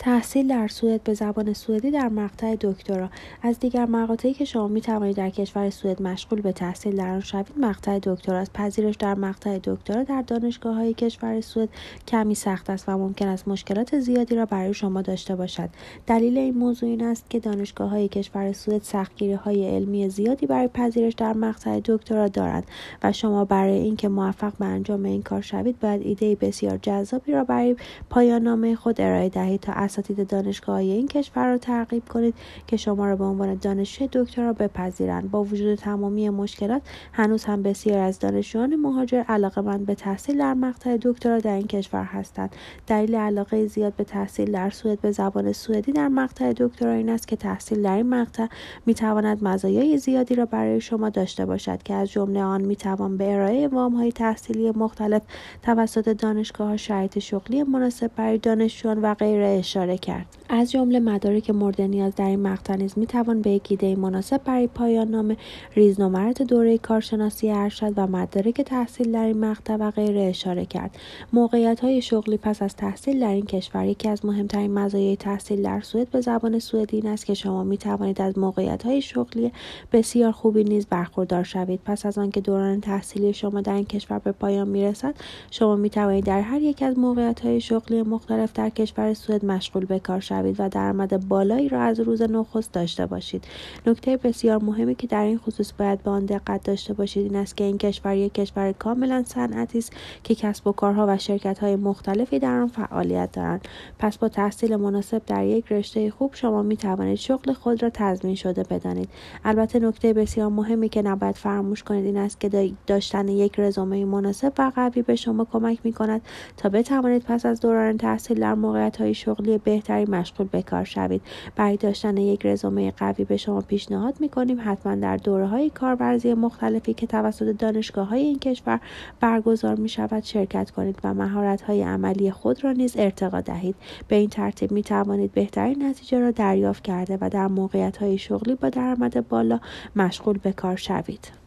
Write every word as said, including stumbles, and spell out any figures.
تحصیل در سوئد به زبان سوئدی در مقطع دکترا. از دیگر مقاطعی که شما می توانید در کشور سوئد مشغول به تحصیل در آن شوید مقطع دکترا است. پذیرش در مقطع دکترا در دانشگاه‌های کشور سوئد کمی سخت است و ممکن است مشکلات زیادی را برای شما داشته باشد. دلیل این موضوع این است که دانشگاه‌های کشور سوئد سختگیری‌های علمی زیادی برای پذیرش در مقطع دکترا دارند و شما برای اینکه موفق به انجام این کار شوید باید ایده بسیار جذابی را برای پایان نامه خود ارائه دهید تا اساتید دانشگاه‌های این کشور را ترغیب کنید که شما را به عنوان دانشجوی دکترا بپذیرند. با وجود تمامی مشکلات هنوز هم بسیار از دانشجویان مهاجر علاقه‌مند به تحصیل در مقطع دکترا در این کشور هستند. دلیل علاقه زیاد به تحصیل در سوئد به زبان سوئدی در مقطع دکترا این است که تحصیل در این مقطع می‌تواند مزایای زیادی را برای شما داشته باشد که از جمله آن می‌توان به ارائه وام‌های تحصیلی مختلف توسط دانشگاه‌ها، شرایط شغلی مناسب برای دانشجویان و غیره اشاره کرد. از جمله مدارک مورد نیاز در این مقطع نیز می‌توان به یک ایده مناسب برای پایان نامه، ریزنمرات دوره کارشناسی ارشد و مدارک تحصیل در این مقطع و غیره اشاره کرد. موقعیت‌های شغلی پس از تحصیل در این کشور. یکی از مهمترین مزایای تحصیل در سوئد به زبان سوئدی این است که شما می‌توانید از موقعیت‌های شغلی بسیار خوبی نیز برخوردار شوید. پس از آنکه دوران تحصیلی شما در این کشور به پایان می‌رسد، شما می‌توانید در هر یک از موقعیت‌های شغلی مختلف در کشور سوئد مشغول به کار شوید و درآمد بالایی را از روز نخست داشته باشید. نکته بسیار مهمی که در این خصوص باید به آن دقت داشته باشید این است که این کشور یک کشور کاملا صنعتی است که کسب و کارها و شرکت‌های مختلفی در آن فعالیت دارند. پس با تحصیل مناسب در یک رشته خوب شما می‌توانید شغل خود را تضمین شده بدانید. البته نکته بسیار مهمی که نباید فراموش کنید این است که داشتن یک رزومه مناسب و قوی به شما کمک می‌کند تا بتوانید پس از دوران تحصیل در موقعیت‌های شغلی بهتری مشغول به کار شوید. برای داشتن یک رزومه قوی به شما پیشنهاد می‌کنیم حتما در دوره‌های کارورزی مختلفی که توسط دانشگاه‌های این کشور برگزار می‌شود شرکت کنید و مهارت‌های عملی خود را نیز ارتقا دهید. به این ترتیب می‌توانید بهترین نتیجه را دریافت کرده و در موقعیت‌های شغلی با درآمد بالا مشغول به کار شوید.